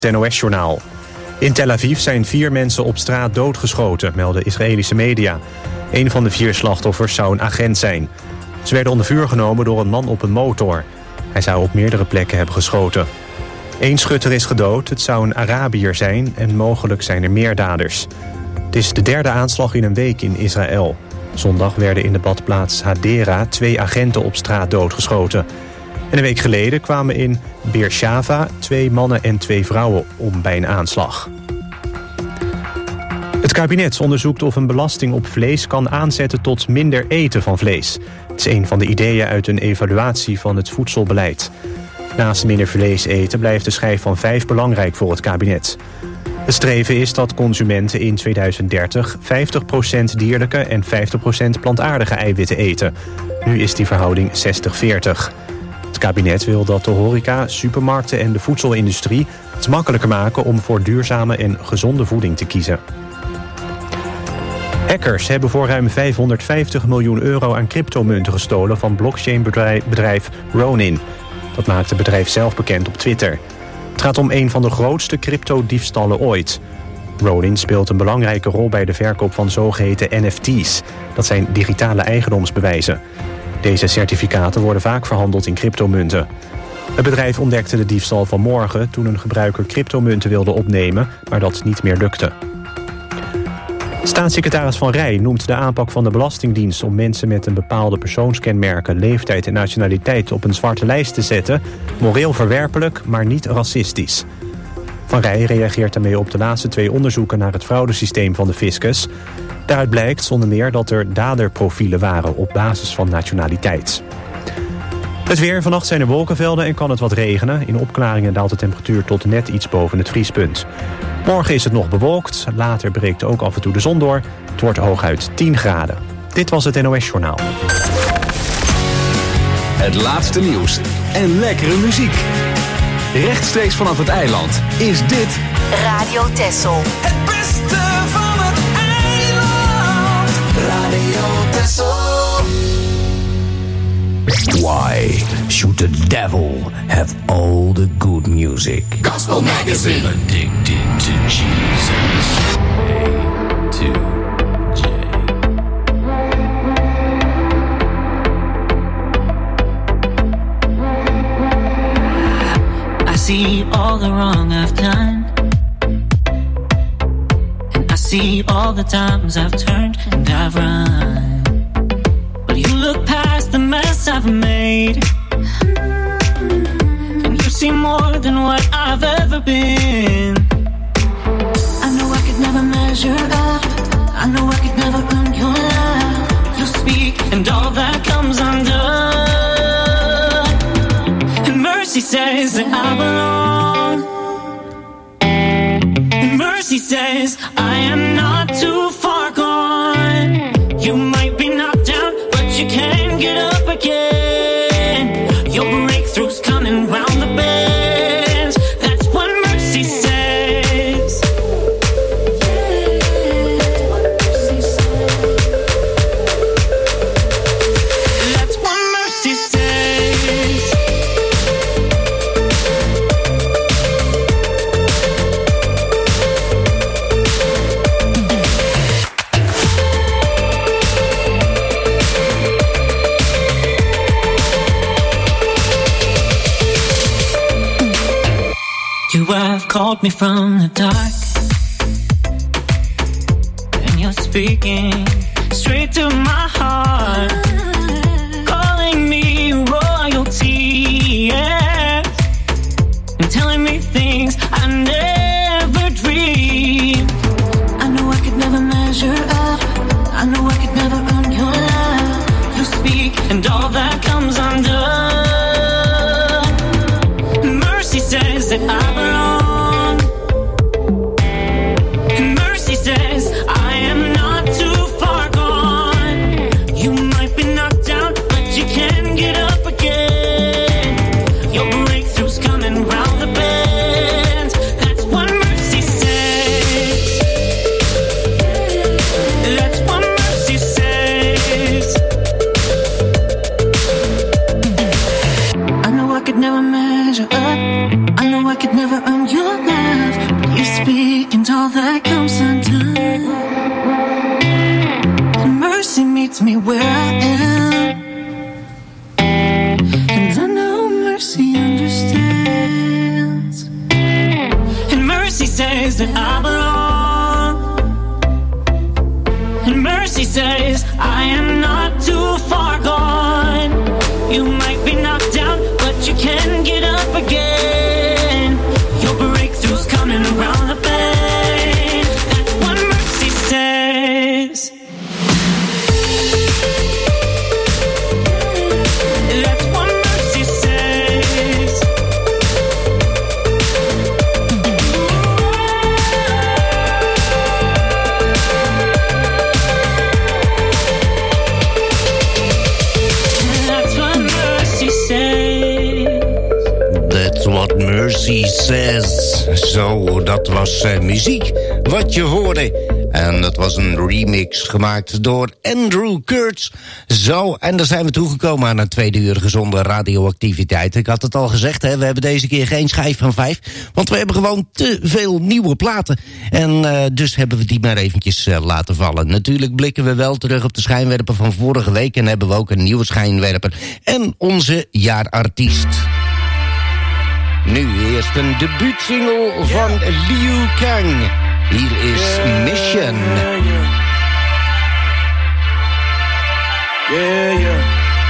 Het NOS-journaal. In Tel Aviv zijn 4 mensen op straat doodgeschoten, melden Israëlische media. Een van de 4 slachtoffers zou een agent zijn. Ze werden onder vuur genomen door een man op een motor. Hij zou op meerdere plekken hebben geschoten. 1 schutter is gedood, het zou een Arabier zijn en mogelijk zijn er meer daders. Het is de 3e aanslag in een week in Israël. Zondag werden in de badplaats Hadera 2 agenten op straat doodgeschoten. En een week geleden kwamen in Beersheva 2 mannen en 2 vrouwen om bij een aanslag. Het kabinet onderzoekt of een belasting op vlees kan aanzetten tot minder eten van vlees. Het is een van de ideeën uit een evaluatie van het voedselbeleid. Naast minder vlees eten blijft de schijf van 5 belangrijk voor het kabinet. Het streven is dat consumenten in 2030 50% dierlijke en 50% plantaardige eiwitten eten. Nu is die verhouding 60-40. Het kabinet wil dat de horeca, supermarkten en de voedselindustrie het makkelijker maken om voor duurzame en gezonde voeding te kiezen. Hackers hebben voor ruim €550 miljoen aan cryptomunten gestolen van blockchainbedrijf Ronin. Dat maakt het bedrijf zelf bekend op Twitter. Het gaat om een van de grootste cryptodiefstallen ooit. Ronin speelt een belangrijke rol bij de verkoop van zogeheten NFT's. Dat zijn digitale eigendomsbewijzen. Deze certificaten worden vaak verhandeld in cryptomunten. Het bedrijf ontdekte de diefstal vanmorgen toen een gebruiker cryptomunten wilde opnemen, maar dat niet meer lukte. Staatssecretaris Van Rij noemt de aanpak van de Belastingdienst om mensen met een bepaalde persoonskenmerken, leeftijd en nationaliteit op een zwarte lijst te zetten moreel verwerpelijk, maar niet racistisch. Van Rij reageert daarmee op de laatste 2 onderzoeken naar het fraudesysteem van de fiscus. Daaruit blijkt zonder meer dat er daderprofielen waren op basis van nationaliteit. Het weer. Vannacht zijn er wolkenvelden en kan het wat regenen. In opklaringen daalt de temperatuur tot net iets boven het vriespunt. Morgen is het nog bewolkt. Later breekt ook af en toe de zon door. Het wordt hooguit 10 graden. Dit was het NOS-journaal. Het laatste nieuws en lekkere muziek. Rechtstreeks vanaf het eiland is dit Radio Texel. Het beste van het eiland. Radio Texel. Why should the devil have all the good music? Gospel Magazine. Addicted to Jesus. A to J. I see all the wrong I've done, and I see all the times I've turned and I've run. But you look past the mess I've made, and you see more than what I've ever been. I know I could never measure up, I know I could never earn your love. You speak and all that comes undone, and mercy says that I belong, and mercy says I am not too far gone. You might be knocked down, but you can get up again. Your breakthrough's coming round the bend. That's what mercy says. That's what mercy says. You have called me from the dark, and you're speaking straight to my heart, calling me royalty, yeah, and telling me things I never dreamed. I know I could never measure up, I know I could never earn your love. You speak and all that comes undone. Mercy says that I belong, and mercy says I am not too far gone. You might be knocked down, but you can get up again. Your breakthrough's coming round the bend. speak and all that comes undone. And mercy meets me where I am. And I know mercy understands. And mercy says that I belong. And mercy says I am not too far gone. You might be knocked down, but you can get up again. Your breakthrough's coming around the bend. That's what mercy says. That's what mercy says. That's what mercy says. That's what mercy says. Zo, dat was muziek wat je hoorde. En dat was een remix gemaakt door Andrew Kurtz. Zo, en dan zijn we toegekomen aan een tweede uur gezonde radioactiviteit. Ik had het al gezegd, hè, we hebben deze keer geen schijf van 5. Want we hebben gewoon te veel nieuwe platen. En dus hebben we die maar eventjes laten vallen. Natuurlijk blikken we wel terug op de schijnwerper van vorige week. En hebben we ook een nieuwe schijnwerper. En onze jaarartiest. Nu eerst een debuutsingle van Liu Kang. Hier is Mission. Yeah.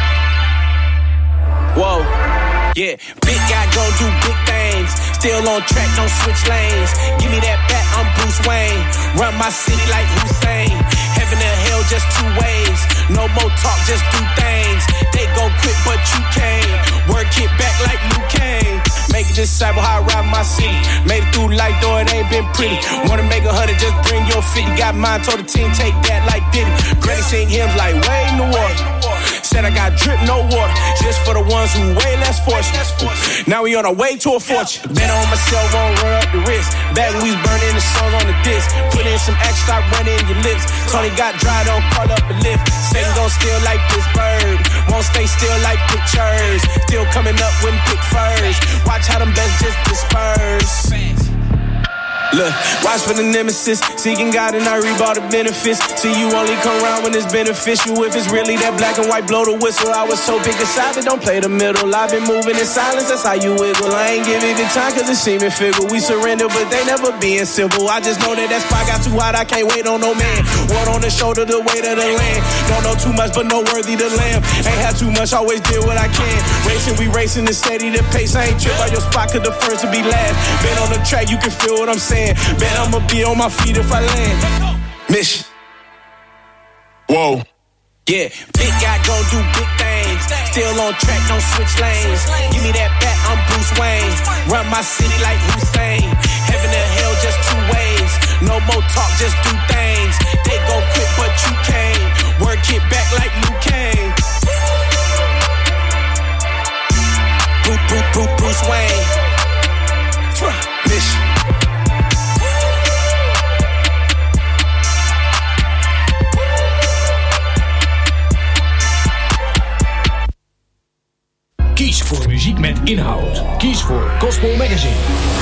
Whoa. Yeah, big guy gon' do big things. Still on track, don't switch lanes. Give me that back, I'm Bruce Wayne. Run my city like Hussein. Heaven and hell, just two ways. No more talk, just do things. They go quick, but you can't. Work it back like Luke Kane. Make it disciple how I ride my city. Made it through life, though it ain't been pretty. Wanna make 100, just bring your 50. Got mine, told the team, take that like Diddy. Granny sing hymns like way in the water. Said I got drip, no water. Just for the ones who way less fortunate. Now we on our way to a fortune. Bet on myself, won't run up the risk. Back when we was burning the songs on the disc. Put in some extra, stop running your lips. Tony got dry, don't call up the lift. Satan gon' steal like Pittsburgh. Won't stay still like pictures. Still coming up when pick first. Watch how them best just disperse. Look, watch for the nemesis. Seeking God and I reap all the benefits. See, you only come around when it's beneficial. If it's really that black and white, blow the whistle. I was so pick a side, but don't play the middle. I've been moving in silence, that's how you wiggle. I ain't give it the time cause it's seeming fickle. We surrender, but they never being civil. I just know that spot got too hot, I can't wait on no man. One on the shoulder, the weight of the land. Don't know too much, but no worthy to lamb. Ain't had too much, always did what I can. Racing, we racing and steady the pace. I ain't trip by your spot, cause the first to be last. Been on the track, you can feel what I'm saying. Bet I'ma be on my feet if I land. Mission. Whoa. Yeah, big guy gon' do big things. Still on track, don't switch lanes. Give me that back, I'm Bruce Wayne. Run my city like Hussein. Heaven and hell, just two ways. No more talk, just do things. They go quick, but you can't. Work it back like Luke Kane. Bruce Wayne. Mission. Kies voor muziek met inhoud. Kies voor Gospel Magazine.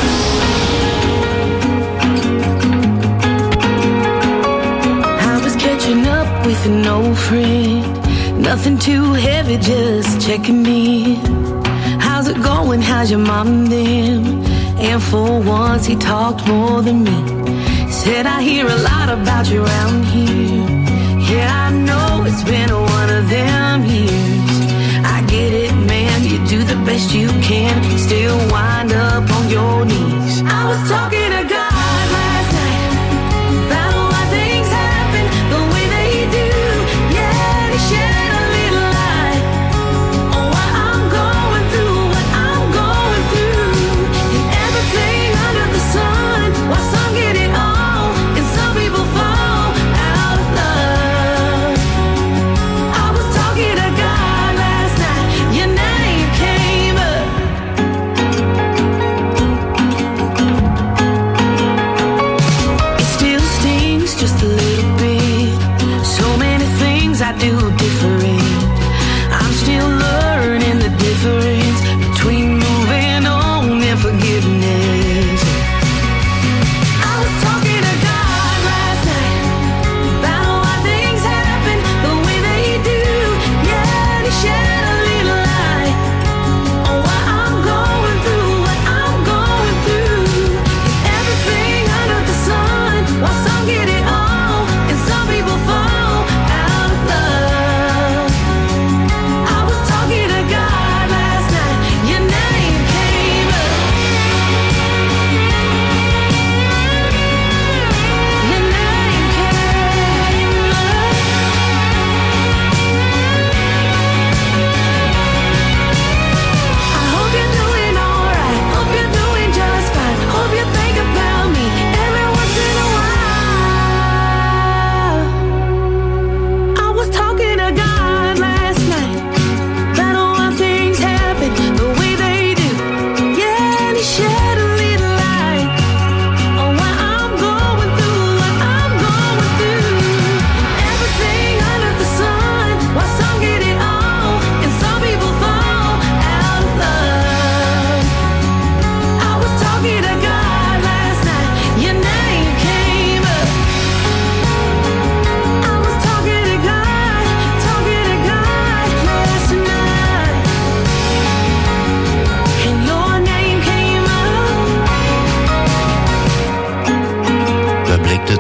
I was catching up with an old friend. Nothing too heavy, just checking in. How's it going? How's your mom and them? And for once he talked more than me. Said I hear a lot about you around here. Yeah, I know it's been one of them years. I get it, man, you do the best you can. Still wind up on your knees. I was talking to God last night about why things happen the way they do. Yeah, he shed a little light on why I'm going through what I'm going through. And everything under the sun, why some get it all and some people fall out of love. I was talking to God last night, your name came up.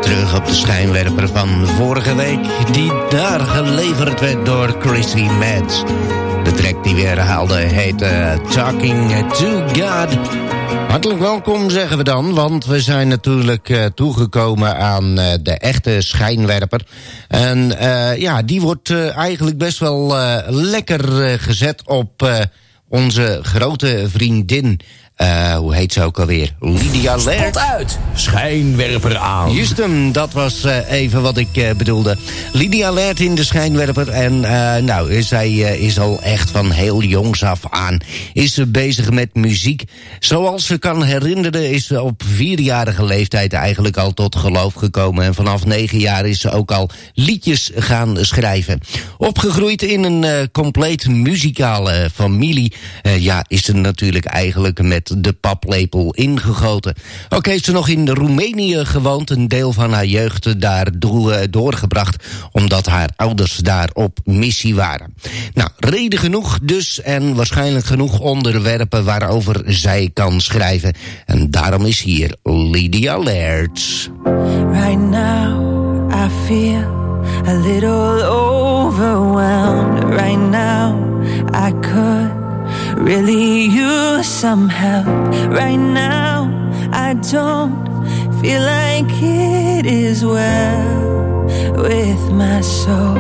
terug op de schijnwerper van vorige week, die daar geleverd werd door Chrissy Metz. De track die we herhaalden heet Talking to God. Hartelijk welkom, zeggen we dan, want we zijn natuurlijk toegekomen aan de echte schijnwerper. En ja, die wordt eigenlijk best wel lekker gezet op onze grote vriendin. Hoe heet ze ook alweer? Lydia Laird. Spot uit, schijnwerper aan. Juist hem, dat was even wat ik bedoelde. Lydia Laird in de schijnwerper. En nou, zij is al echt van heel jongs af aan is ze bezig met muziek. Zoals ze kan herinneren is ze op 4-jarige leeftijd eigenlijk al tot geloof gekomen. En vanaf 9 jaar is ze ook al liedjes gaan schrijven. Opgegroeid in een compleet muzikale familie. Ja, is ze natuurlijk eigenlijk met de paplepel ingegoten. Ook heeft ze nog in Roemenië gewoond, een deel van haar jeugd daar doorgebracht, omdat haar ouders daar op missie waren. Nou, reden genoeg dus en waarschijnlijk genoeg onderwerpen waarover zij kan schrijven. En daarom is hier Lydia Laird. Right now I feel a little overwhelmed. Right now I could really use some help. Right now I don't feel like it is well with my soul.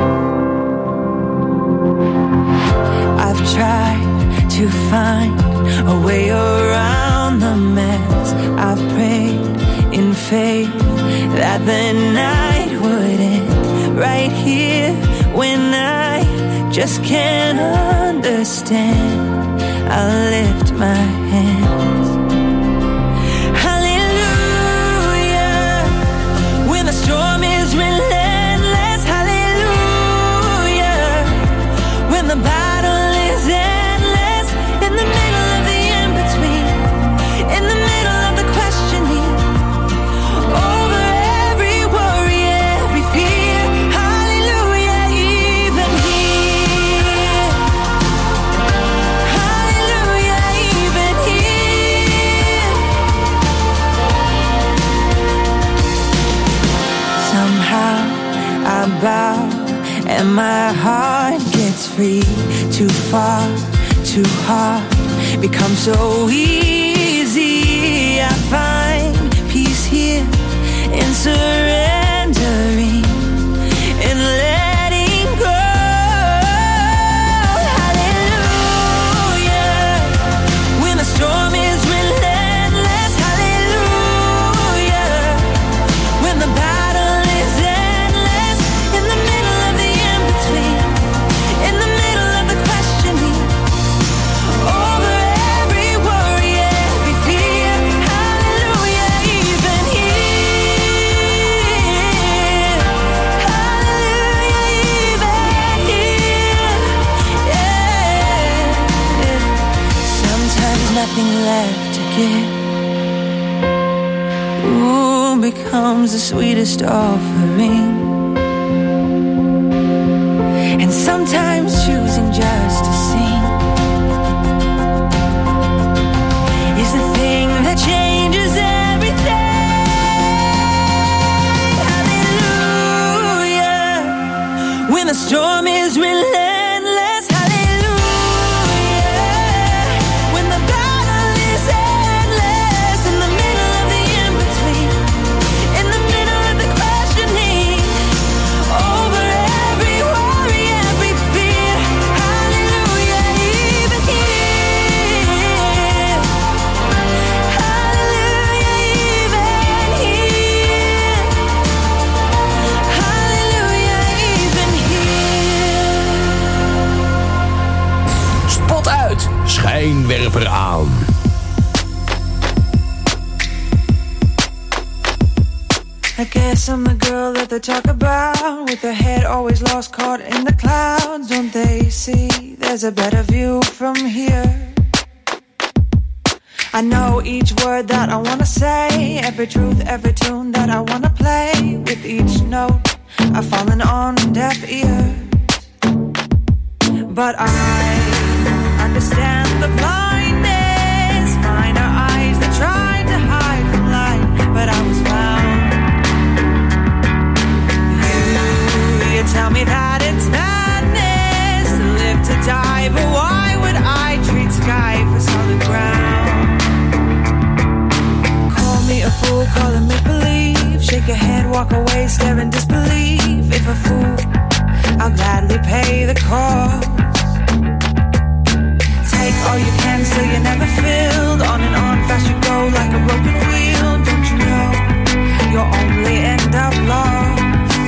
I've tried to find a way around the mess. I've prayed in faith that the night would end right here when I just can't understand. I lift my hands. Hallelujah. When the storm is relentless. Hallelujah. When the battle is endless. In the middle of the in-between. In the middle of the questioning. Over every worry, every fear. Hallelujah. Even here. I bow and my heart gets free. Too far, too hard, becomes so easy. I find peace here in surrendering and letting go. Hallelujah. When the storm is relentless. Hallelujah. When the battle is endless. In the middle of the in-between. In the middle of the questioning. Over every worry, every fear. Hallelujah. Even here. Hallelujah. Even here. Yeah. Sometimes nothing left to give. Ooh, becomes the sweetest offering. And sometimes choosing just to sing is the thing that changes everything. Hallelujah. When the storm is relentless. Hallelujah. When the battle is endless. In the middle of the in-between. In the middle of the questioning. Over every worry, every fear. Hallelujah. Even here. Hallelujah. Even here. Hallelujah. Even here. Spot uit, schijnwerper aan. I guess I'm the girl that they talk about, with her head always lost, caught in the clouds. Don't they see there's a better view from here? I know each word that I wanna say, every truth, every tune that I wanna play. With each note I've fallen on deaf ears, but I understand the blindness. Mine are eyes that tried to hide from light, but I was found. call it make-believe. Shake your head, walk away, stare in disbelief. If a fool, I'll gladly pay the cost. Take all you can so you're never filled. On and on, fast you go like a broken wheel. Don't you know, you'll only end up lost.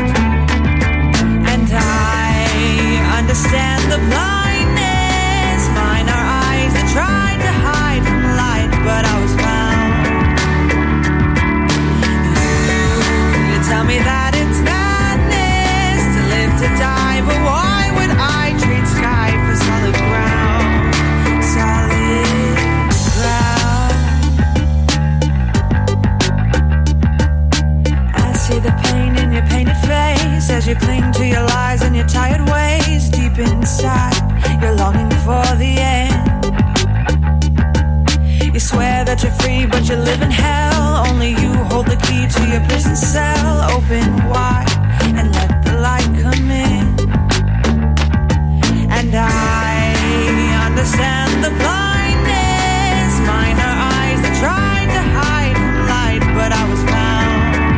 And I understand the blindness. Mine are eyes that tried to hide from light, but I was found. You tell me that it's madness to live to die, but why would I treat sky for solid ground? Solid ground. I see the pain in your painted face as you cling to your lies and your tired ways. Deep inside, you're longing for the end. You swear that you're free, but you live in hell. Only you hold the key to your prison cell. Open wide and let the light come in. And I understand the blindness. Mine are eyes that tried to hide from light, but I was found.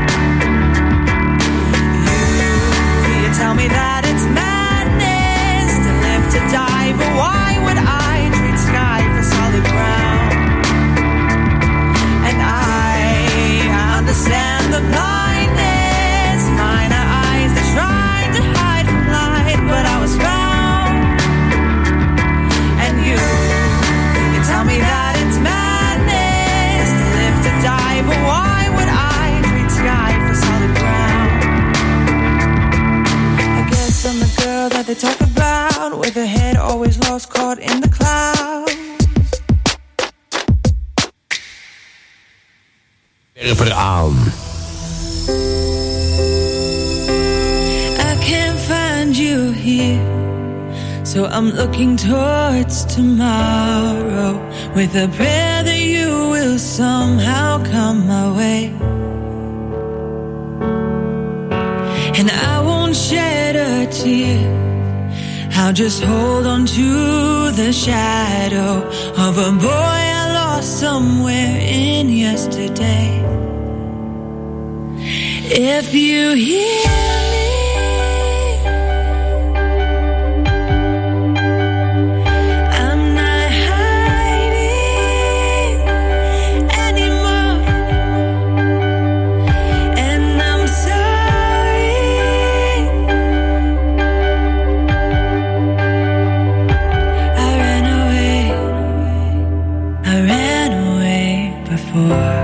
You tell me that it's madness to live to die, but why would I treat sky for solid ground? And I understand the blindness. Mine are eyes that tried to hide from light, but I was found. And you tell me that it's madness to live to die, but why would I treat sky for solid ground? I guess I'm the girl that they talk about, with her head always lost, caught in the clouds. Werper aan. I can't find you here, so I'm looking towards tomorrow with a prayer that you will somehow come my way. And I won't shed a tear, I'll just hold on to the shadow of a boy I lost somewhere in yesterday. If you hear me, I'm not hiding anymore, and I'm sorry. I ran away before.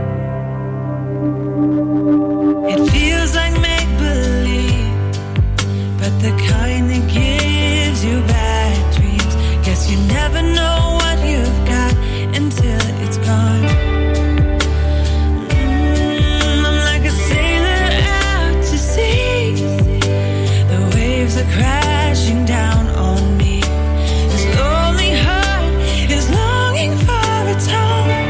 It feels like make-believe, but the kind that gives you bad dreams. Guess you never know what you've got until it's gone. I'm like a sailor out to sea. The waves are crashing down on me. This lonely heart is longing for its home.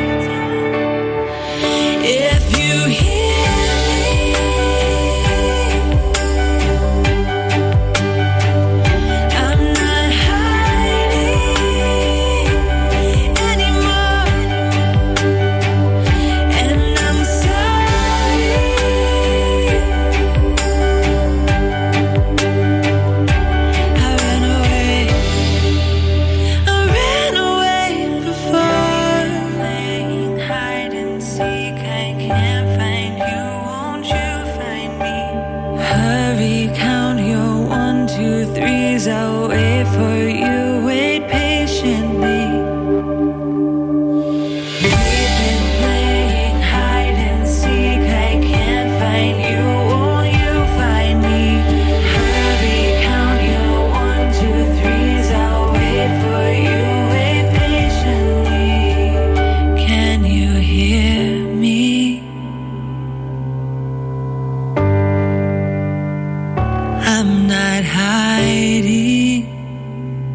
If you hear I'm not hiding anymore, and I'm sorry. I ran away before. Playing hide and seek, I can't find you, won't you find me? Hurry, count your 1, 2, 3s, I'll wait for you, wait patiently. We've been playing hide and seek, I can't find you, won't you find me? Hurry, count your 1, 2, 3s, I'll wait for you, wait patiently. Can you hear me? I'm not hiding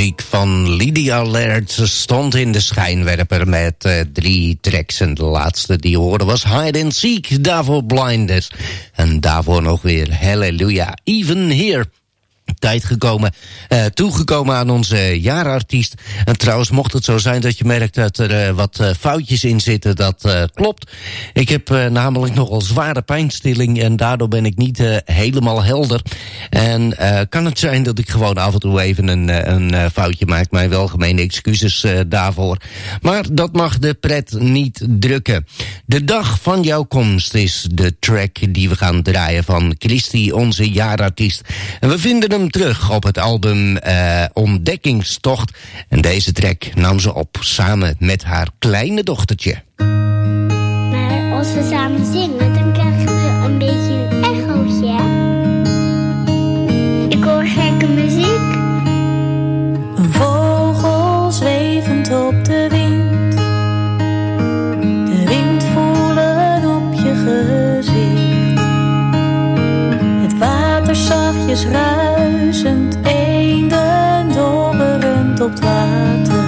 muziek van Lydia Laird stond in de schijnwerper met 3 tracks. En de laatste die je hoorde was Hide and Seek, daarvoor Blindness. En daarvoor nog weer Hallelujah, Even Here. Tijd toegekomen aan onze jaarartiest. En trouwens, mocht het zo zijn dat je merkt dat er wat foutjes in zitten, dat klopt. Ik heb namelijk nogal zware pijnstilling en daardoor ben ik niet helemaal helder. En kan het zijn dat ik gewoon af en toe even een foutje maak. Mijn welgemeende excuses daarvoor. Maar dat mag de pret niet drukken. De dag van jouw komst is de track die we gaan draaien van Christy, onze jaarartiest. En we vinden hem terug op het album Ontdekkingstocht. En deze track nam ze op samen met haar kleine dochtertje. Maar als we samen zingen, dan krijgen we een beetje een echootje. Ik hoor gekke muziek. Een vogel zwevend op de wind. De wind voelen op je gezicht. Het water zachtjes ruisend, eenden dobberend op het water.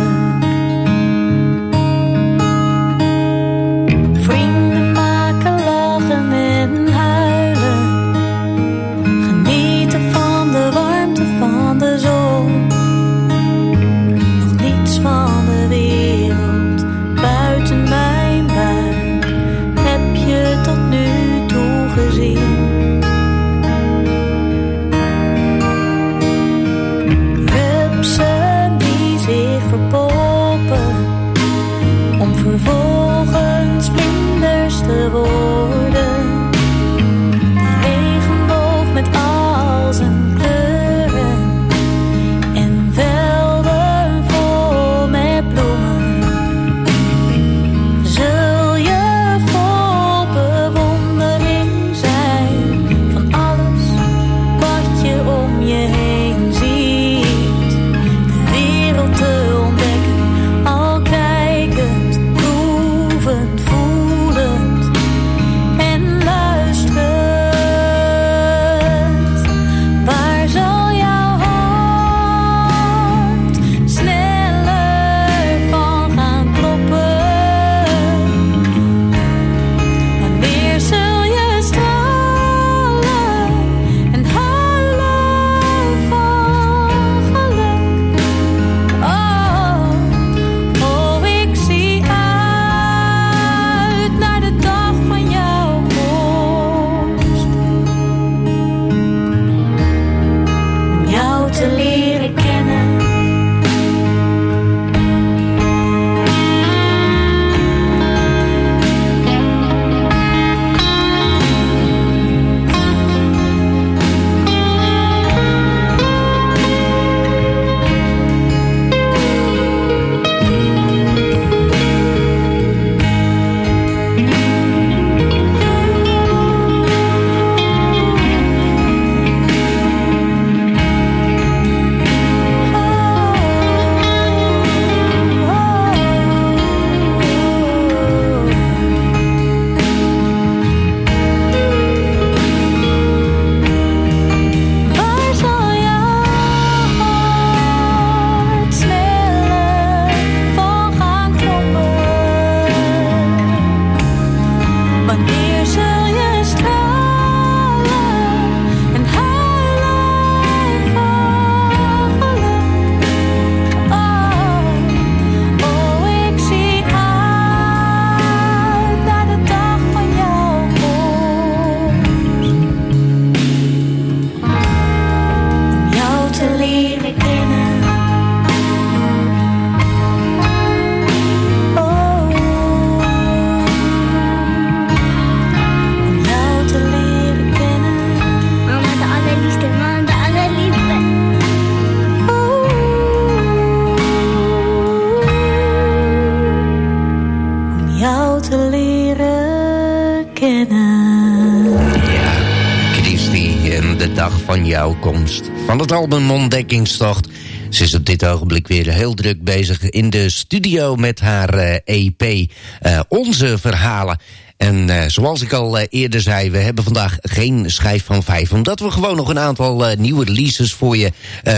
Vrienden maken lachen en huilen. Genieten van de warmte van de zon. Nog niets van de wereld buiten mijn buik heb je tot nu toe gezien. Om vervolgens vlinders te worden. De regenboog met al zijn kleuren. En velden vol met bloemen. Zul je vol bewondering zijn van alles wat je om je heen ziet. De wereld te ontdekken. Voelend en luisterend. Waar zal jouw hart sneller van gaan kloppen? Wanneer zul je stralen en huilen van geluk? Oh, ik zie naar de dag van jouw komst. Om jou te leren kennen. Van jouw komst. Van het album Ontdekkingstocht. Ze is op dit ogenblik weer heel druk bezig in de studio met haar EP. Onze verhalen. En zoals ik al eerder zei, we hebben vandaag geen schijf van 5. Omdat we gewoon nog een aantal nieuwe releases voor je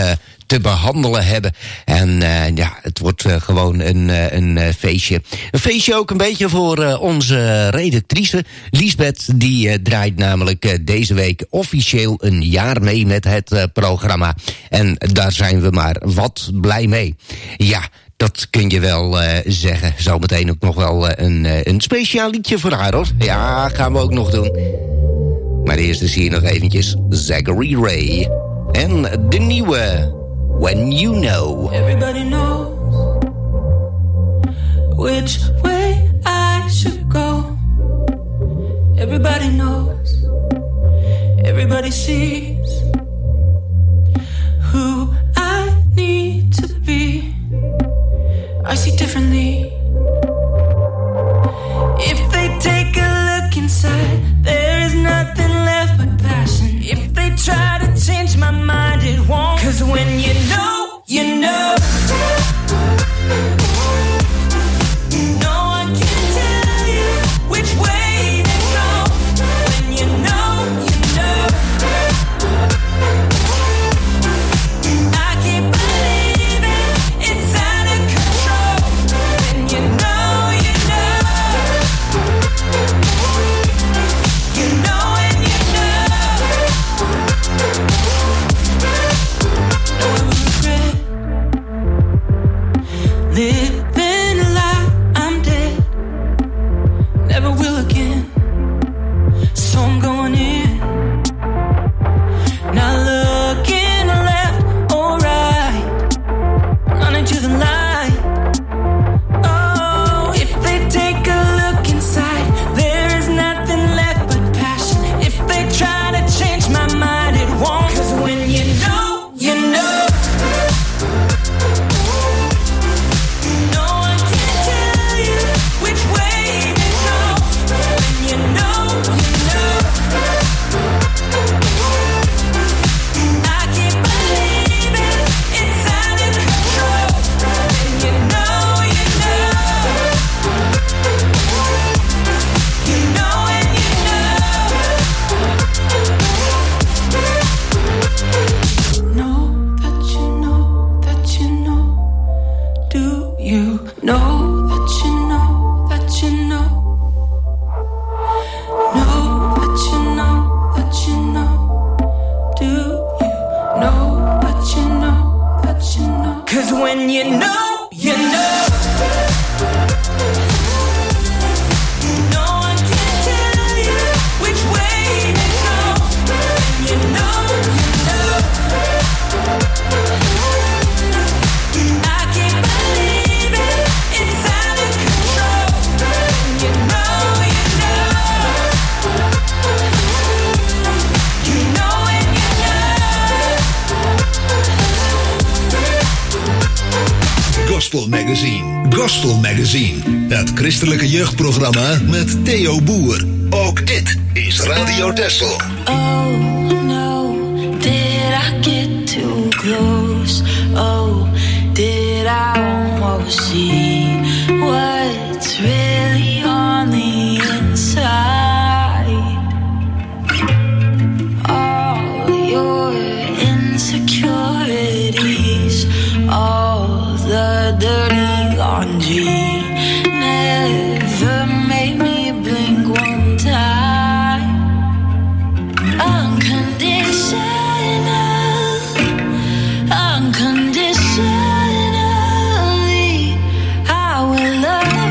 te behandelen hebben. En het wordt gewoon een feestje. Een feestje ook een beetje voor onze redactrice Liesbeth. Die draait namelijk deze week officieel een jaar mee met het programma. En daar zijn we maar wat blij mee. Ja, dat kun je wel zeggen. Zometeen ook nog wel een speciaal liedje voor haar, hoor. Ja, gaan we ook nog doen. Maar eerst is hier nog eventjes Zachary Ray. En de nieuwe When You Know. Everybody knows which way I should go. Everybody knows. Everybody sees who I need to be. I see differently. If they take a look inside, there is nothing left but passion. If they try to change my mind, it won't. 'Cause when you know, you know. No one can tell you which way to go. When you know, you know. I keep believing it's out of control. When you know, you know. You know and you know. No one will regret living a lie. I'm dead, never will again. So I'm going in, not looking left or right, running to the light. Oh, if they take a look inside, there is nothing left but passion. If they try to change my mind, it won't. 'Cause when you know, you know. No one can tell you which way to go. When you know, you know. I keep believing it's out of control. When you know, you know. You know and you know. Know that you know that you know. Do you know that you know that you know? Know that you know that you know. Do you know that you know that you know? 'Cause when you know, you know. No one can tell you which way to go. When you know, you know. I keep believing it's out of control. When you know, you know. You know and you know. Gospel Magazine. Het christelijke jeugdprogramma met Theo Boer. Ook dit is Radio Texel. Oh no, did I get too close? Oh, did I almost see what's really on the inside? All your insecurities, all the dirty laundry, never made me blink one time. Unconditionally, I will love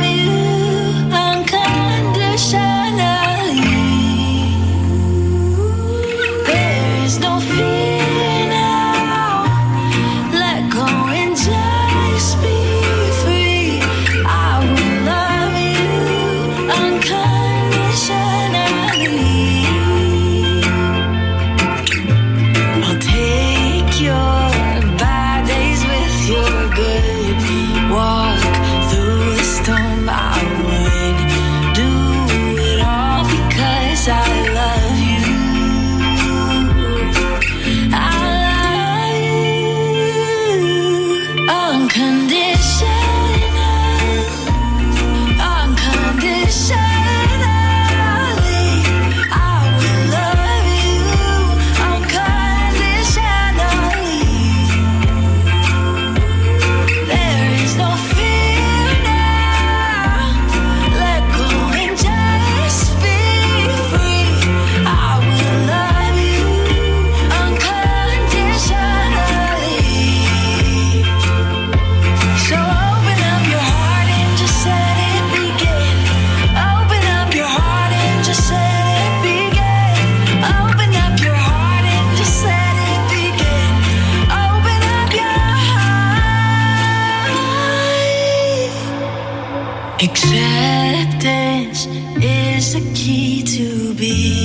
Acceptance is the key to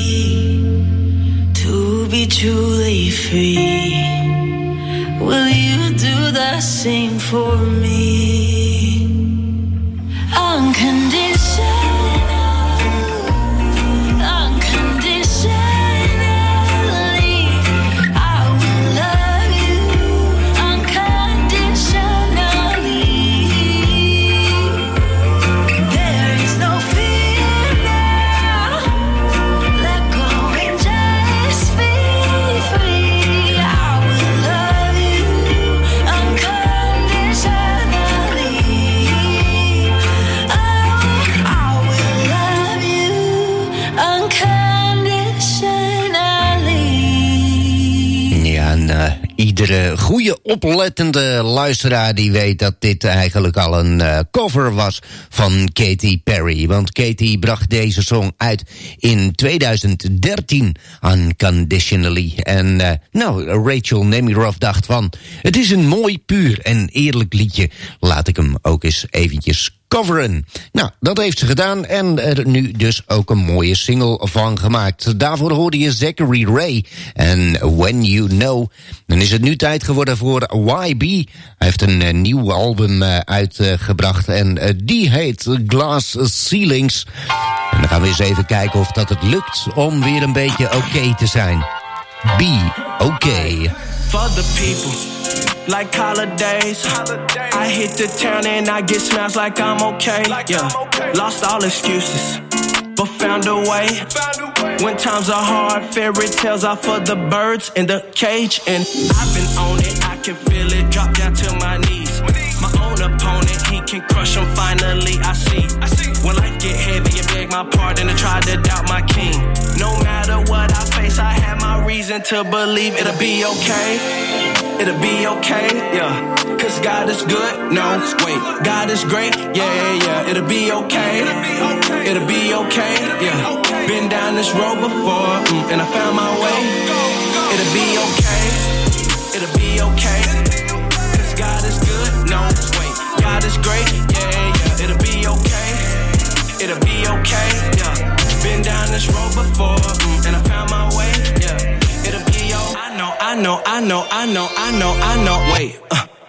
be truly free. Will you do the same for me? Unconditional. Iedere goede oplettende luisteraar die weet dat dit eigenlijk al een cover was van Katy Perry. Want Katy bracht deze song uit in 2013, Unconditionally. En Rachel Nemiroff dacht van, het is een mooi, puur en eerlijk liedje. Laat ik hem ook eens eventjes coveren. Nou, dat heeft ze gedaan en er nu dus ook een mooie single van gemaakt. Daarvoor hoorde je Zachary Ray en When You Know. Dan is het nu tijd geworden voor YB. Hij heeft een nieuw album uitgebracht en die heet Glass Ceilings. En dan gaan we eens even kijken of dat het lukt om weer een beetje oké te zijn. Be okay. For the people, like holidays. I hit the town and I get smiles like I'm okay. Yeah, lost all excuses, but found a way. When times are hard, fairy tales are for the birds in the cage. And I've been on it, I can feel it, drop down to my knees. My own opponent, he can crush him, finally I see. When life get heavy, you beg my pardon and try to doubt my king. No matter what I face, I have my reason to believe it'll be okay. It'll be okay, yeah. Cause God is good, no, wait. God is great, yeah. It'll be okay. It'll be okay, yeah. Been down this road before, and I found my way. It'll be okay. It'll be okay. Cause God is good, no, wait. God is great, yeah. It'll be okay. It'll be okay, yeah. Been down this road before, and I found my way, yeah. It'll be okay. I know. Wait,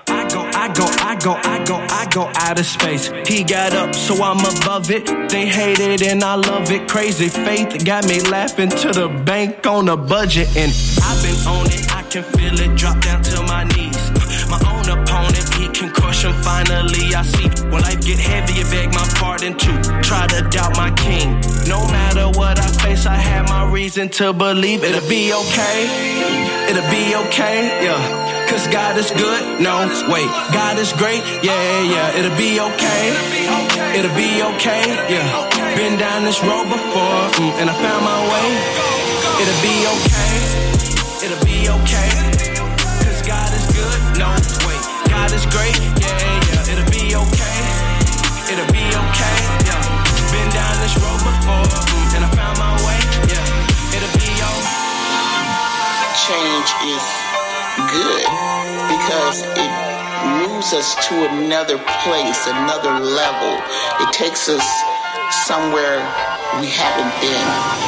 I go out of space. He got up, so I'm above it. They hate it and I love it. Crazy faith got me laughing to the bank on a budget. And I've been on it, I can feel it drop down to my knees. My own opponent, he can crush him, finally I see. When life get heavy, you beg my pardon to try to doubt my king. No matter what I face, I have my reason to believe it'll be okay. It'll be okay, yeah. Cause God is good, no, wait. God is great, yeah. It'll be okay. It'll be okay, yeah. Been down this road before, and I found my way. It'll be okay. It'll be okay. Cause God is good, no, wait. God is great, yeah. It'll be okay. It'll be okay, yeah. Been down this road before, and I found my way, yeah. It'll be okay. Change is good because it moves us to another place, another level. It takes us somewhere we haven't been.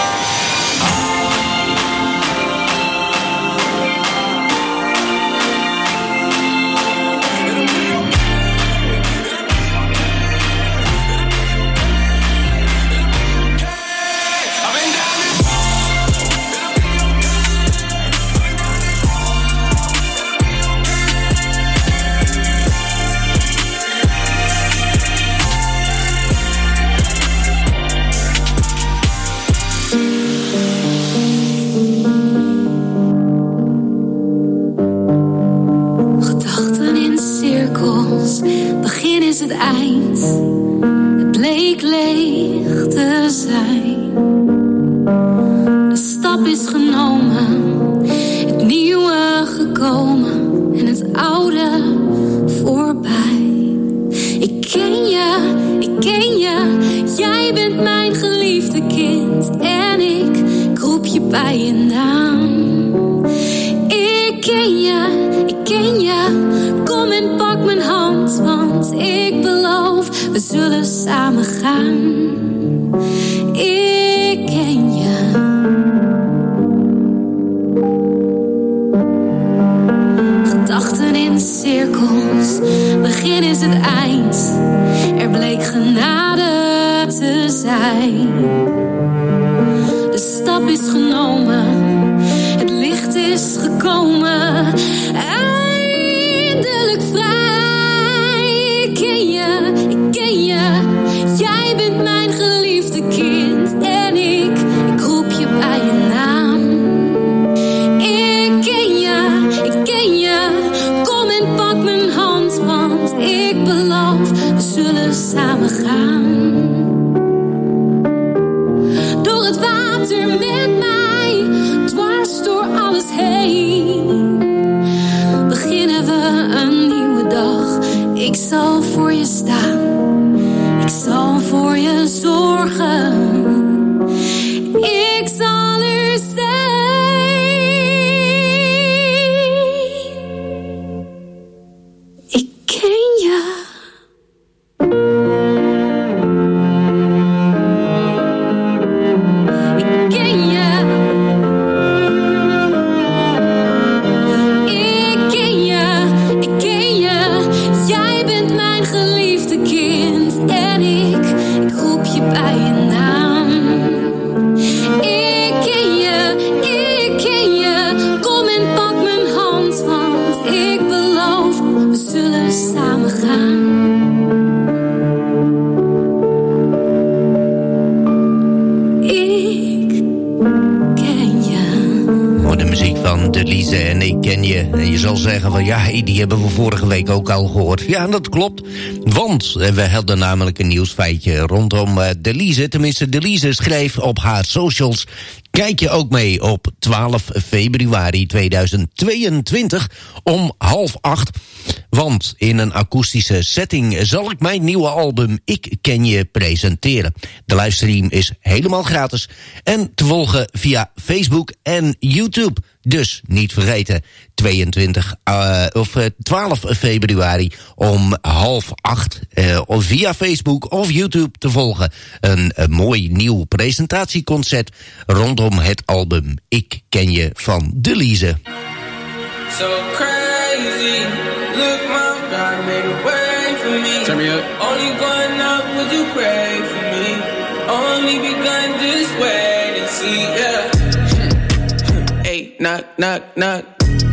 Het eind, het bleek leeg te zijn. De stap is genomen, het nieuwe gekomen en het oude voorbij. Ik ken je, jij bent mijn geliefde kind en ik roep je bij je naam. Ik ken je, kom en pak mijn hand, want ik beloof, we zullen samen gaan. Ik ken je. Gedachten in cirkels, begin is het eind. Er bleek genade te zijn. De stap is genomen, het licht is gekomen. Eindelijk vrij. Ik ken je, jij bent mijn geliefde kind. En ik roep je bij je naam. Ik ken je, kom en pak mijn hand, want ik beloof, we zullen samen gaan. Door het water met mij, dwars door alles heen. Beginnen we een nieuwe dag, ik zal voor je staan. Ik zal voor je zorgen. Ik zal er zijn. Ik ken je. Ik ken je. Ik ken je. Ik ken je. Jij bent mijn geliefde kind. En ik roep je bij je naam. Ik ken je, kom en pak mijn hand, want ik beloof, we zullen samen gaan. Ik ken je. Voor de muziek van Delise en Ik Ken Je. En je zal zeggen van ja, die hebben we vorige week ook al gehoord. Ja, dat klopt. Want we hadden namelijk een nieuwsfeitje rondom Delise. Tenminste, Delise schreef op haar socials: kijk je ook mee op 12 februari 2022 om 7:30. Want in een akoestische setting zal ik mijn nieuwe album Ik Ken Je presenteren. De livestream is helemaal gratis en te volgen via Facebook en YouTube. Dus niet vergeten, 12 februari om 7:30 via Facebook of YouTube te volgen. Een mooi nieuw presentatieconcert rondom het album Ik Ken Je van Delise. So crazy, look my God made a way for me. Turn me up. Only going up, would you pray for me? Only begun, just wait and see, yeah. Hey, knock, knock, knock.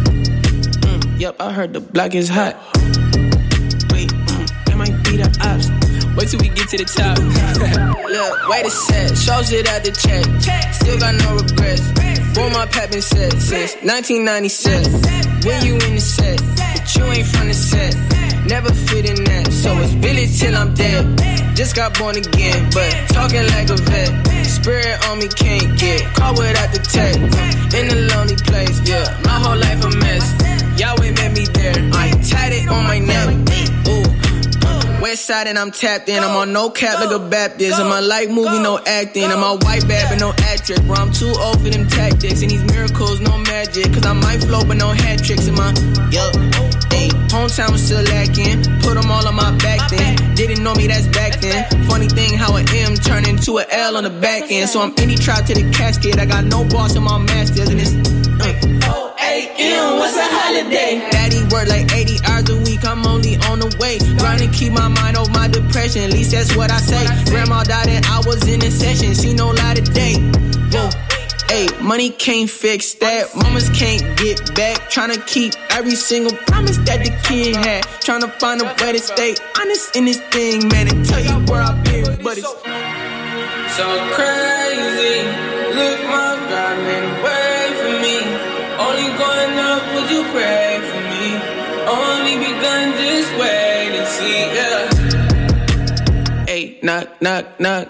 Yep, I heard the block is hot. Wait, that might be the ops. Wait till we get to the top. Look, wait a sec, shows it at the check. Still got no regrets. Boy, my pap been set since 1996. When you in the set, but you ain't from the set. Never fit in that, so it's Billy till I'm dead. Just got born again, but talking like a vet. Spirit on me can't get caught without the tech. In a lonely place, yeah, my whole life a mess. Yahweh met me there, I tatted on my neck. Ooh. West side and I'm tapped in. I'm on no cap like a Baptist. I'm on light movie, no acting. I'm on white bad but no actress. Bro, I'm too old for them tactics. And these miracles, no magic. Cause I might flow but no hat tricks in my, yup. Hey, hometown was still lacking. Put them all on my back then. Didn't know me, that's back then. Funny thing how an M turned into an L on the back end. So I'm any tribe to the casket. I got no boss in my masters. And it's 4 a.m. what's a holiday? Daddy work like 80 hours a week. I'm only on the way. Trying to keep my mind off my depression. At least that's what I say. Grandma died and I was in a session. She no light of day. Whoa. Hey, money can't fix that. Mamas can't get back. Tryna keep every single promise that the kid had. Tryna find a way to stay honest in this thing, man. And tell you where I've been, but it's so crazy. Look, my God made a way for me. Only going up, would you pray for me? Only begun, just wait and see, yeah. Hey, knock, knock, knock.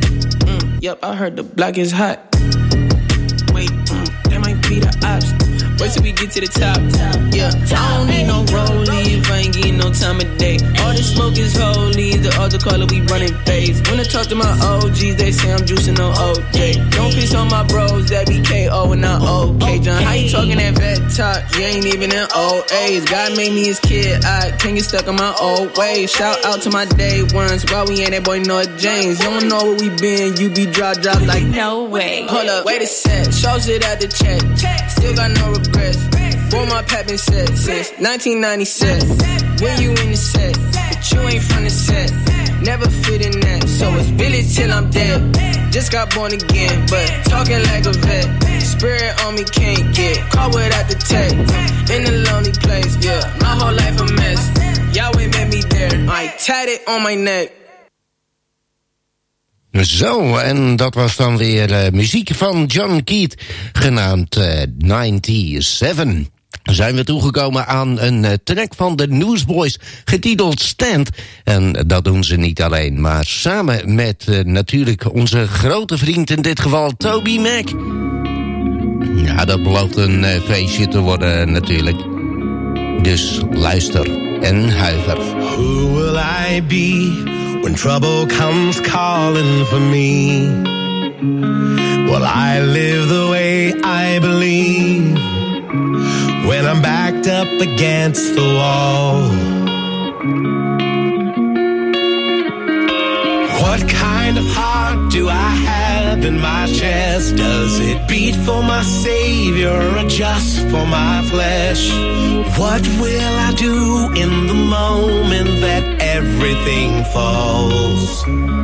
Yep, I heard the block is hot. Wait, that might be the ops. Wait till we get to the top. Yeah, I don't need no rollie if I ain't getting no time of day. All this smoke is holy, the other color we running phase. When I talk to my OGs, they say I'm juicing on OJ. Don't piss on my bros, that be KO and not OK. John, how you talking that vet talk? You ain't even in old age. God made me his kid, I can't get stuck on my old ways. Shout out to my day ones, while we ain't that boy Noah James. You don't know where we been, you be drop like no way. Hold up, wait a sec, shows it at the check. Still got no regrets. Boy, my pap been set since 1996. When you in the set, but you ain't from the set. Never fit in that, so it's village till I'm dead. Just got born again, but talking like a vet. Spirit on me can't get caught without the tech. In a lonely place, yeah, my whole life a mess. Y'all ain't met me there, I tied it on my neck. Zo, en dat was dan weer muziek van John Keith, genaamd 97. Zijn we toegekomen aan een track van de Newsboys, getiteld Stand. En dat doen ze niet alleen, maar samen met natuurlijk onze grote vriend, in dit geval Toby Mac. Ja, dat belooft een feestje te worden natuurlijk. Dus luister en huiver. Who will I be when trouble comes calling for me? Will I live the way I believe when I'm backed up against the wall? What kind of heart do I have in my chest? Does it beat for my Savior or just for my flesh? What will I do in the moment that everything falls?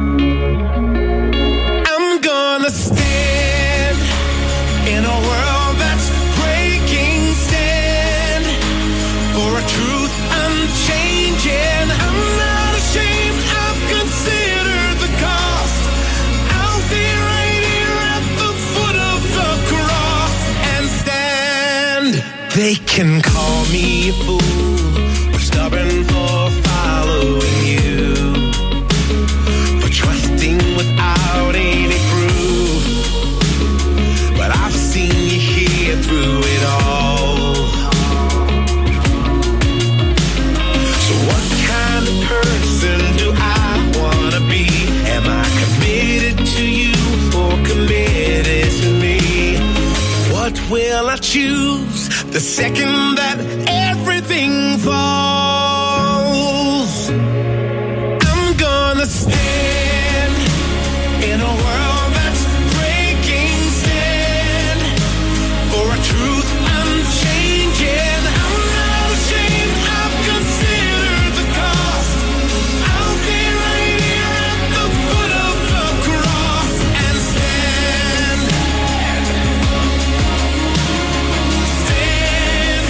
I'm gonna stand in a world that's breaking, stand for a truth unchanging. I'm not ashamed, I've considered the cost. I'll stay right here at the foot of the cross and stand. They can call me a fool or stubborn for following you, for trusting without any proof, but I've seen you here through it all. So what kind of person do I wanna be? Am I committed to you or committed to me? What will I choose the second that everything falls? I'm gonna stand in a world that's breaking, stand for a truth unchanging. I'm not ashamed, I've considered the cost. I'll stay right here at the foot of the cross and stand. Stand.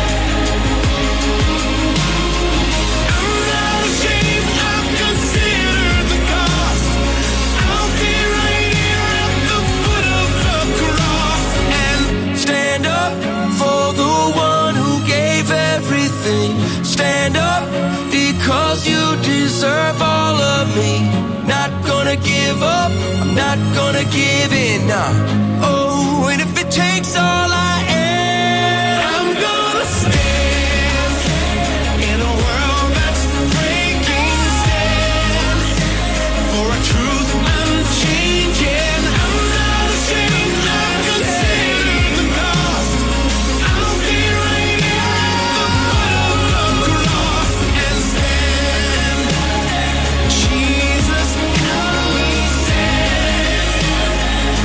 I'm not ashamed, I've considered the cost. I'll stay right here at the foot of the cross and stand up for the one who gave everything. Stand up because you deserve all of me. Not gonna give up, I'm not gonna give in now. Oh, and if it takes all I am, I'm gonna stand in a world that's breaking, stand for a truth unchanging. I'm not ashamed, I've considered the cost. I'll stay right here at the foot of the cross and stand. Jesus, help me stand.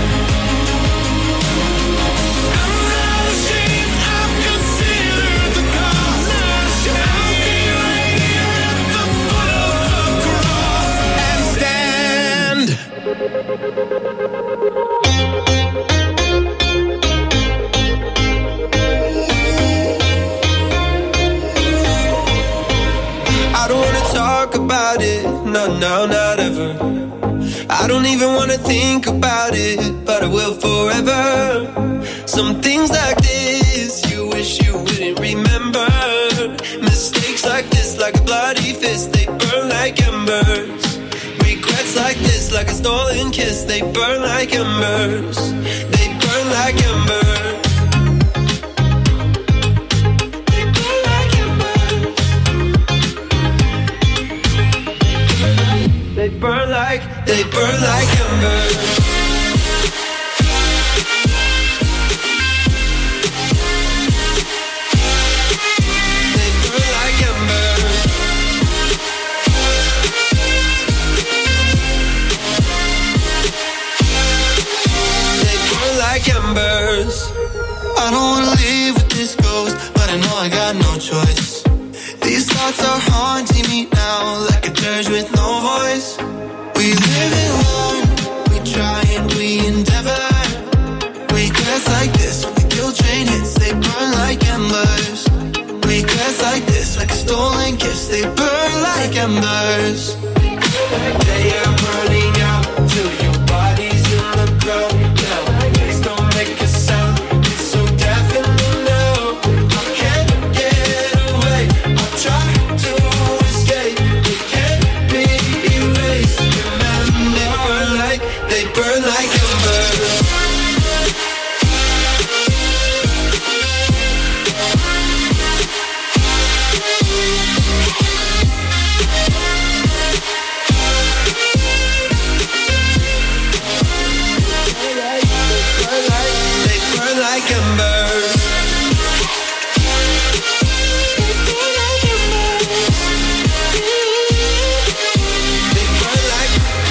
I'm not ashamed, I've considered the cost. I'll stay right here at the foot of the cross and stand. I don't wanna talk about it, no, not ever. I don't even wanna think about it, but I will forever. Some things like this, you wish you wouldn't remember. Mistakes like this, like a bloody fist, they burn like embers. Regrets like this, like a stolen kiss, they burn like embers. They burn like embers. burn like embers. Embers. I don't wanna leave with this ghost, but I know I got no choice. These thoughts are haunting me now, like a dirge with no voice. We live and learn, we try and we endeavor. Regrets like this, when the guilt train hits, they burn like embers. Regrets like this, like a stolen kiss, they burn like embers. They are burning out till your body's in the ground. Make a sound, it's so deafening now. I can't get away, I try to escape. It can't be erased. Remember, they burn like embers. Like embers. They burn like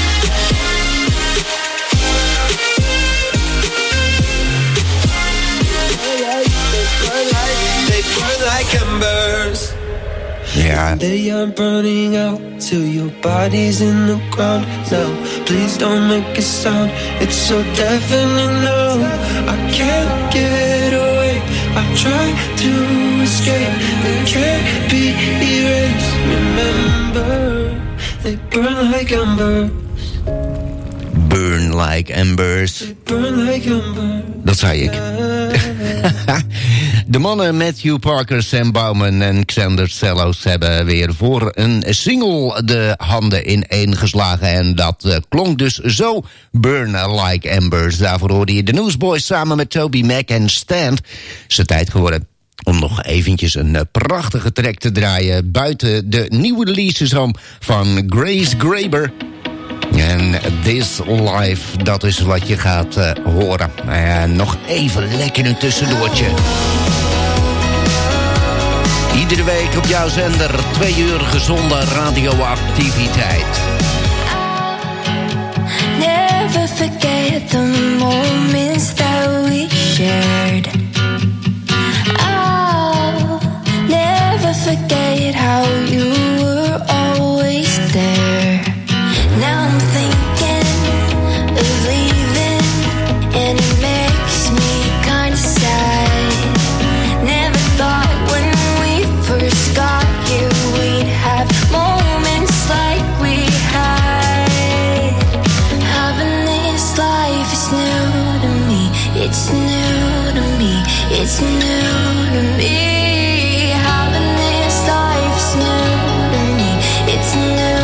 embers. Ja. They are burning out till your body's in the ground now. Please don't make a sound. It's so deafening now. I can't get away. I try to escape. It can't be erased. Remember, they burn like embers. Burn like embers. Burn like embers. Dat zei ik. De mannen Matthew Parker, Sam Bauman en Xander Sellos hebben weer voor een single de handen ineen geslagen. En dat klonk dus zo, Burn Like Embers. Daarvoor hoorde je de Newsboys samen met Toby Mac en Stand. Is het tijd geworden om nog eventjes een prachtige track te draaien buiten de nieuwe releases van Grace Graber. En This Life, dat is wat je gaat horen. Nog even lekker een tussendoortje. Iedere week op jouw zender 2 uur gezonde radioactiviteit. Never forget the moments that we shared. I'll never forget how you were always there. Now I'm thinking of leaving, and it makes me kinda sad. Never thought when we first got here we'd have moments like we had. Having this life is new to me. It's new to me. It's new to me. Having this life is new to me. It's new.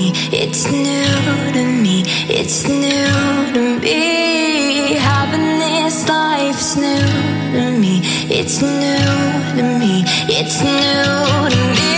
It's new to me. It's new to me. Having It's new to me. It's new to me.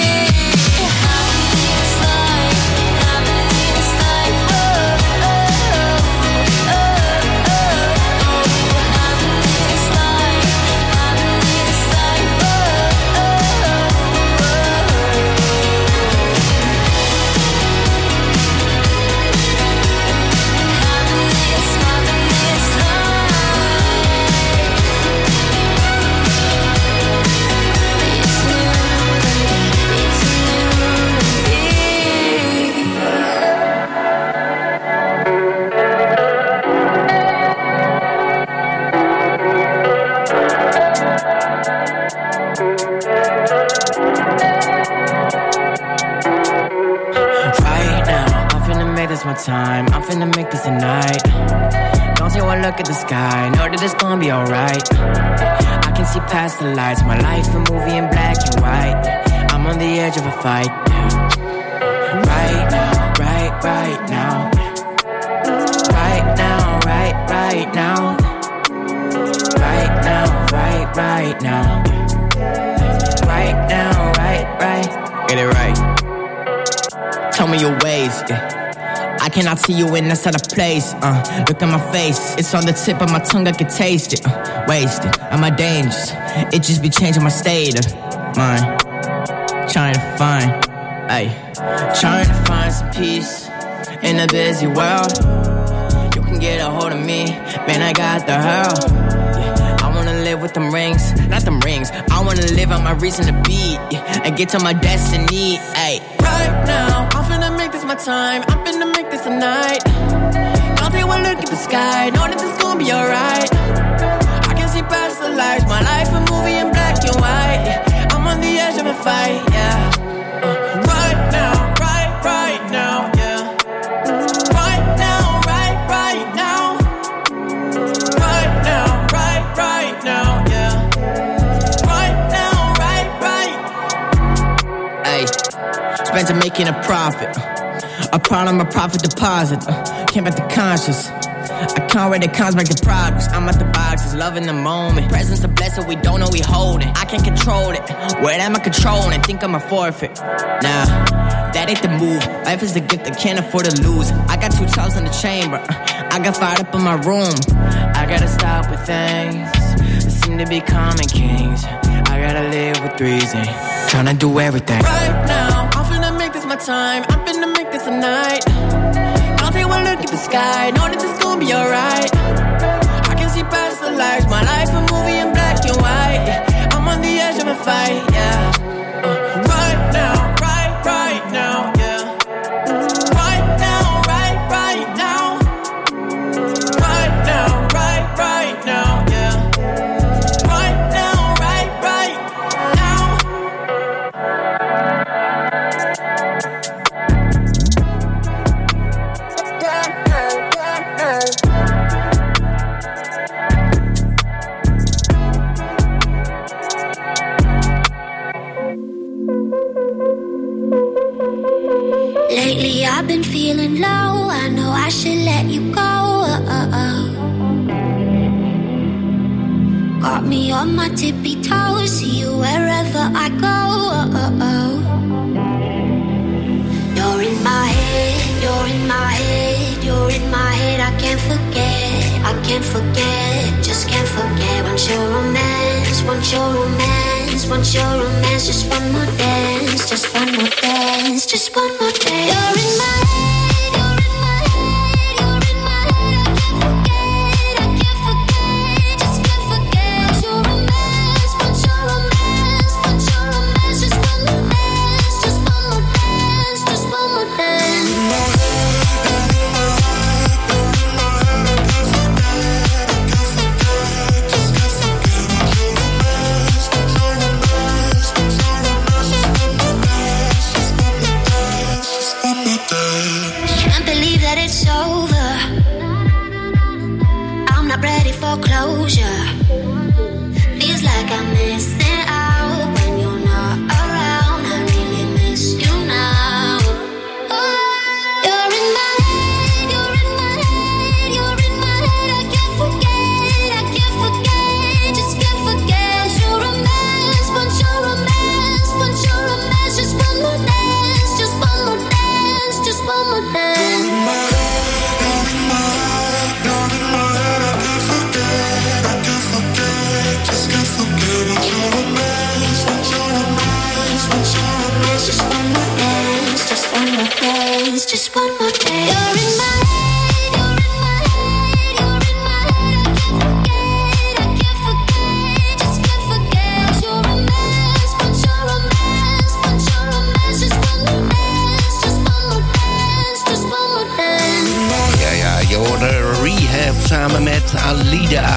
My time, I'm finna make this a night. Don't take one look at the sky, know that it's gonna be alright. I can see past the lights, my life a movie in black and white. I'm on the edge of a fight. Right now, right now. Right now, right now. Right now, right now. Right now, right. Get it right. Tell me your ways, yeah. I cannot see you in this other place. Look at my face, it's on the tip of my tongue, I can taste it. Wasted, am I dangerous? It just be changing my state of mind. Trying to find some peace in a busy world. You can get a hold of me, man, I got the hurl. I wanna live with them rings, not them rings. I wanna live on my reason to be, and get to my destiny. Ay. Right now, I'm finna make this my time. I'm finna make this a night. Don't take one look at the sky, know that this gon' be alright. I can see past the lights, my life a movie in black and white. I'm on the edge of a fight, yeah. Right now, right now, yeah. Right now, right now. Right now, right now, yeah. Right now, right. Ay, spent to making a profit. A problem, a profit deposit. Came back to conscious. I can't read the cons, make the progress. I'm at the boxes, loving the moment. Presence a blessing, we don't know we holding. I can't control it. Where am I controlling? Think I'm a forfeit. Nah, that ain't the move. Life is a gift I can't afford to lose. I got 2 towels in the chamber. I got fired up in my room. I gotta stop with things that seem to be common kings. I gotta live with reason. Tryna do everything. Right now, I'm finna make this my time. I'm finna make this a night. Don't take one look at the sky, know that this gon' be alright. I can see past the lights, my life a movie in black and white. I'm on the edge of a fight, yeah. Right now, right now, yeah. Right now, right now. Right now, right now, yeah. Right now, right now. Lately I've been feeling low. I know I should let you go. Got me on my tippy toes. See you wherever I go. You're in my head, you're in my head, you're in my head. I can't forget, just can't forget. Want your romance, want your romance, want your romance. Just one more dance, just one more dance, just one more dance. You're in my head, you're in my head, you're in my head. I can't forget, just can't forget. Want your romance, want your romance, want your romance. Just one more dance, just one more dance, just one more dance. Just one more dance. just one more day. You're in my head, you're in my head, you're in my head. I can't forget, just can't forget your romance, want your romance, want your romance. Just one more dance, just one more dance, just one more dance. Ja, je hoorde Rehab samen met Alida.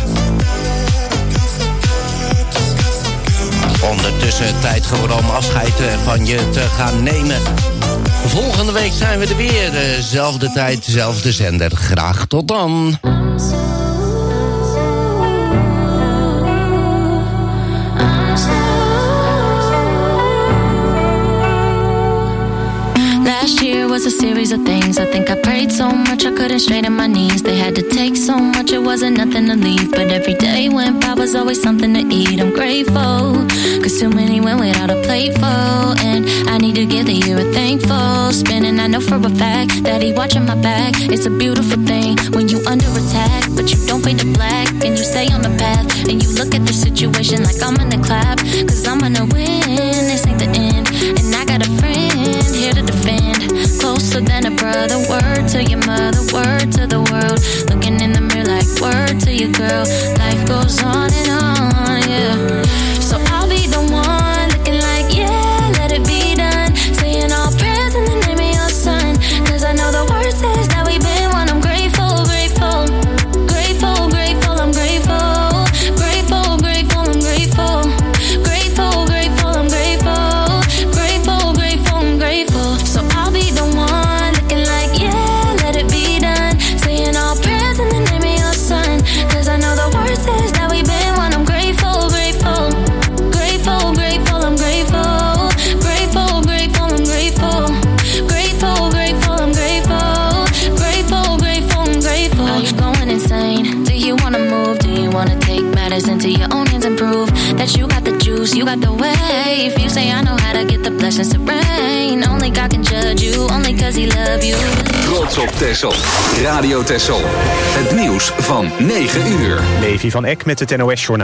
Ondertussen tijd geworden om afscheid van je te gaan nemen. Volgende week zijn we er weer. Zelfde tijd, zelfde zender. Graag tot dan. Last year was a series of things. I think I prayed so much I couldn't straighten my knees. They had to take so much, it wasn't nothing to leave. But every day went by was always something to eat. I'm grateful, cause too many went without a plateful. And I need to give the year a thankful spin. And I know for a fact that he watching my back. It's a beautiful thing when you under attack, but you don't fade to black. And you stay on the path, and you look at the situation like I'm gonna clap, cause I'm gonna win, this ain't the end. And I got a friend here to defend, closer than a brother. Word to your mother, word to the world. Looking in the mirror like word to your girl. Life goes on and on, yeah. So I'll be the one looking like, yeah, let it be done. Saying all prayers in the name of your son, cause I know the word says that we've been one. I'm grateful, grateful, grateful, grateful, I'm grateful, grateful, grateful, I'm grateful, grateful, grateful, I'm grateful, grateful, grateful, I'm grateful. So I'll be the one looking like, yeah, let it be done. Saying all prayers in the name of your son, cause I know the word says that we've been one. I'm grateful, grateful, grateful, grateful, I'm grateful, grateful, grateful, I'm grateful, grateful, grateful, I'm grateful, grateful, grateful, I'm grateful. Are you going insane? Do you wanna move? Do you wanna take matters into your own hands and prove that you got the juice, you got the way? If you say I know how to get the blessings to rain, only God can judge you, only cause he love you. Trots op Texel. Radio Texel. Het nieuws van 9 uur. Levi van Eck met het NOS-journaal.